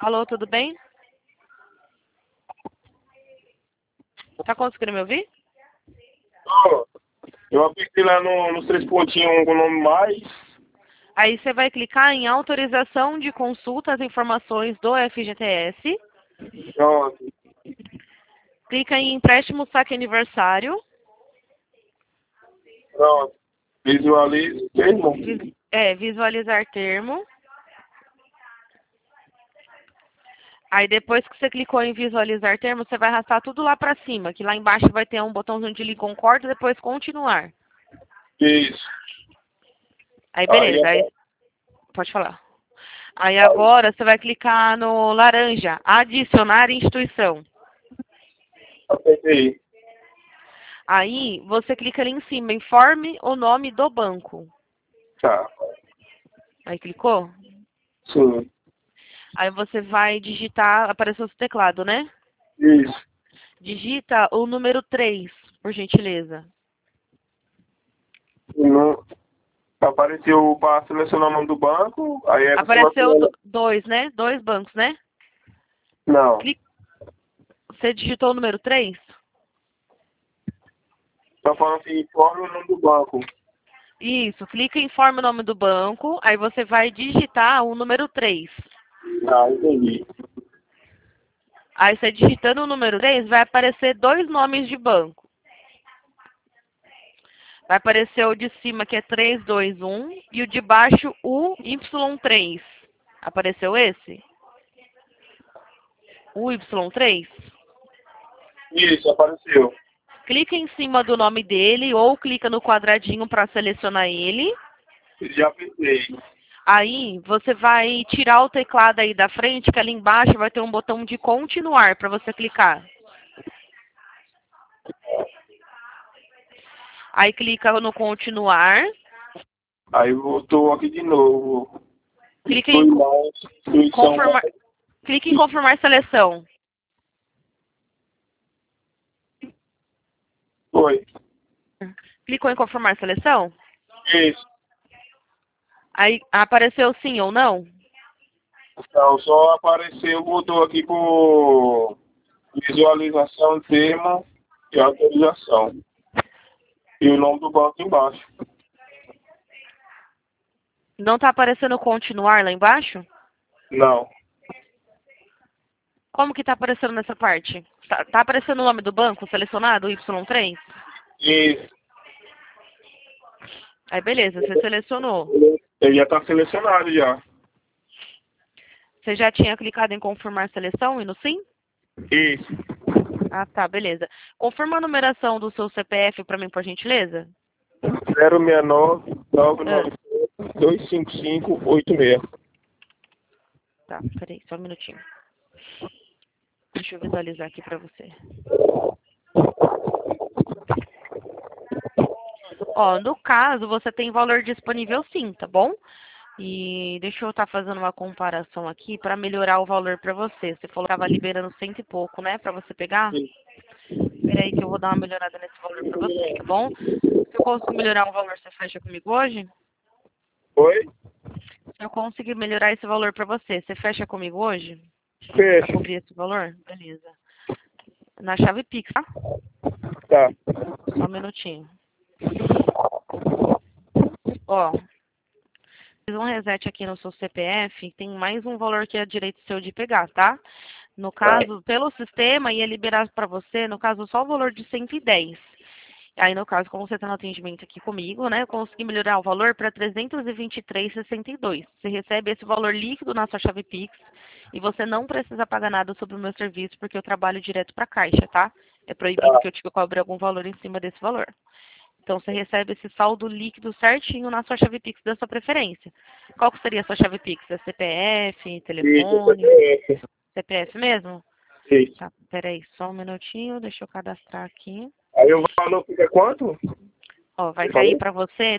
Alô, tudo bem? Tá conseguindo me ouvir? Ó, eu apertei lá nos três pontinhos com o nome mais. Aí você vai clicar em autorização de consulta às informações do FGTS. Pronto. Clica em empréstimo saque aniversário. Pronto. Visualize termo. Visualizar termo. Aí depois que você clicou em visualizar termo, você vai arrastar tudo lá pra cima, que lá embaixo vai ter um botãozinho de concordo, depois continuar. Isso. Aí beleza, aí pode falar. Aí agora você vai clicar no laranja, adicionar instituição. Apertei. Aí você clica ali em cima, informe o nome do banco. Tá. Aí clicou? Sim. Aí você vai digitar, apareceu o seu teclado, né? Isso. Digita o número 3, por gentileza. E não... Apareceu para selecionar o nome do banco. Aí é Apareceu dois, né? Dois bancos, né? Não. Você digitou o número 3? Tá falando assim, informe o nome do banco. Isso, clica em informe o nome do banco, aí você vai digitar o número 3. Ah, entendi. Aí você digitando o número 3, vai aparecer dois nomes de banco. Vai aparecer o de cima, que é 321, e o de baixo, o Y3. Apareceu esse? O Y3? Isso, apareceu. Clica em cima do nome dele ou clica no quadradinho para selecionar ele. Já apertei. Aí você vai tirar o teclado aí da frente, que ali embaixo vai ter um botão de continuar para você clicar. Aí clica no continuar. Aí voltou aqui de novo. Clica em confirmar. Clique em confirmar seleção. Foi. Clicou em confirmar seleção? Isso. Aí apareceu sim ou não? Então, só apareceu, voltou aqui por visualização, termo e autorização. E o nome do banco embaixo. Não está aparecendo continuar lá embaixo? Não. Como que está aparecendo nessa parte? Tá aparecendo o nome do banco selecionado, Y3? Isso. Aí beleza, você selecionou. Ele já está selecionado já. Você já tinha clicado em confirmar seleção e no sim? Isso. Ah, tá, beleza. Confirma a numeração do seu CPF para mim, por gentileza. 069 Ah, 997 255 86. tá, peraí, só um minutinho. Deixa eu visualizar aqui para você. Ó, no caso, você tem valor disponível sim, tá bom? E deixa eu estar fazendo uma comparação aqui para melhorar o valor para você. Você falou que estava liberando cento e pouco, né, para você pegar? Peraí que eu vou dar uma melhorada nesse valor para você, tá bom? Se eu conseguir melhorar o valor, você fecha comigo hoje? Oi? Se eu conseguir melhorar esse valor para você, você fecha comigo hoje? Para Fecha. cobrir esse valor? Beleza. Na chave Pix, tá? Tá. Só um minutinho. Ó, fiz um reset aqui no seu CPF, tem mais um valor que é direito seu de pegar, tá? No caso, pelo sistema, ia liberar para você, no caso, só o valor de 110. Aí, no caso, como você está no atendimento aqui comigo, né, eu consegui melhorar o valor para 323,62. Você recebe esse valor líquido na sua chave Pix e você não precisa pagar nada sobre o meu serviço, porque eu trabalho direto para a Caixa, tá? É proibido Tá. que eu te cobre algum valor em cima desse valor. Então, você recebe esse saldo líquido certinho na sua chave Pix da sua preferência. Qual que seria a sua chave Pix? É CPF, telefone? Isso. CPF mesmo? Isso. Tá, peraí, só um minutinho, deixa eu cadastrar aqui. Aí o valor fica quanto? Ó, vai Você cair falou? para você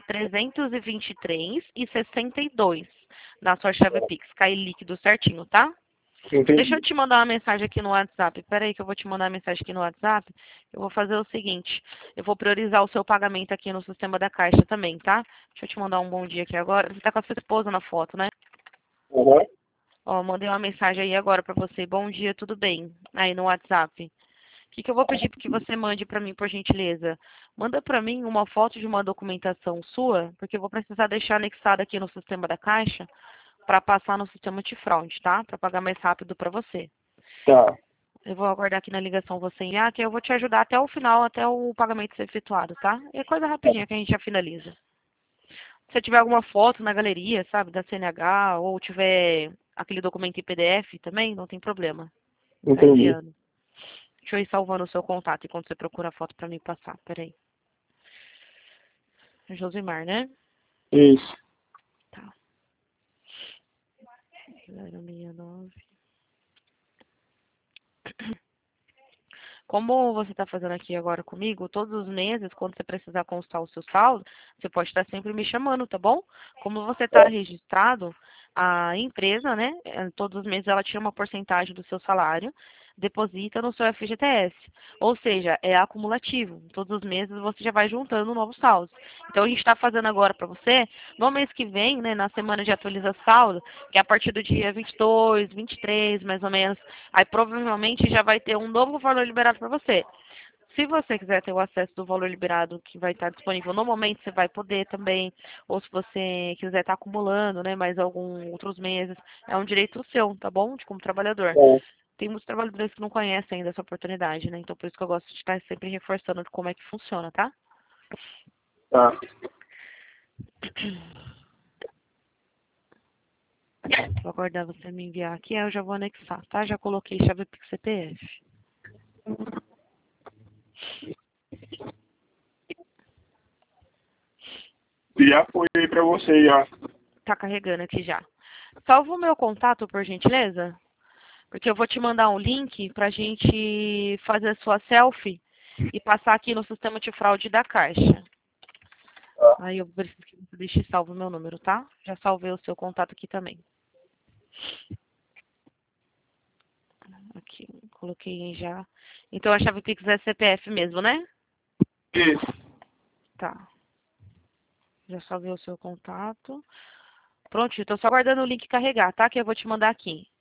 323,62 na sua chave Pix. Cai líquido certinho, tá? Deixa eu Entendi. te mandar uma mensagem aqui no WhatsApp. Pera aí que eu vou te mandar uma mensagem aqui no WhatsApp. Eu vou fazer o seguinte. Eu vou priorizar o seu pagamento aqui no sistema da Caixa também, tá? Deixa eu te mandar um bom dia aqui agora. Você tá com a sua esposa na foto, né? Uhum. Ó, mandei uma mensagem aí agora pra você. Bom dia, tudo bem? Aí no WhatsApp. O que eu vou pedir que você mande pra mim, por gentileza? Manda pra mim uma foto de uma documentação sua, porque eu vou precisar deixar anexada aqui no sistema da Caixa para passar no sistema antifraude, tá? Para pagar mais rápido para você. Tá. Eu vou aguardar aqui na ligação você enviar, que eu vou te ajudar até o final, até o pagamento ser efetuado, tá? É coisa rapidinha que a gente já finaliza. Se tiver alguma foto na galeria, sabe, da CNH, ou tiver aquele documento em PDF também, não tem problema. Tá Entendi. enviando. Deixa eu ir salvando o seu contato enquanto você procura a foto para me passar. Peraí. Josimar, né? Isso. Tá. 069. Como você está fazendo aqui agora comigo, todos os meses, quando você precisar constar o seu saldo, você pode estar sempre me chamando, tá bom? Como você está registrado, a empresa, né, todos os meses ela tira uma porcentagem do seu salário, deposita no seu FGTS. Ou seja, é acumulativo. Todos os meses você já vai juntando novos saldos. Então a gente está fazendo agora para você, no mês que vem, né, na semana de atualização saldo, que é a partir do dia 22, 23, mais ou menos, aí provavelmente já vai ter um novo valor liberado para você. Se você quiser ter o acesso do valor liberado que vai estar disponível no momento, você vai poder também. Ou se você quiser estar acumulando, né, mais alguns outros meses, é um direito seu, tá bom? De como trabalhador. É. Tem muitos trabalhadores que não conhecem ainda essa oportunidade, né? Então por isso que eu gosto de estar sempre reforçando de como é que funciona, tá? Tá. Vou aguardar você me enviar aqui, aí eu já vou anexar, tá? Já coloquei chave Pix CPF. Já foi aí pra você, já. Tá carregando aqui já. Salva o meu contato, por gentileza, porque eu vou te mandar um link pra gente fazer a sua selfie e passar aqui no sistema de fraude da Caixa. Tá. Aí eu preciso que você deixe salvo o meu número, tá? Já salvei o seu contato aqui também. Aqui, coloquei já. Então a chave Pix é CPF mesmo, né? Isso. Tá. Já salvei o seu contato. Pronto, estou só aguardando o link carregar, tá? Que eu vou te mandar aqui.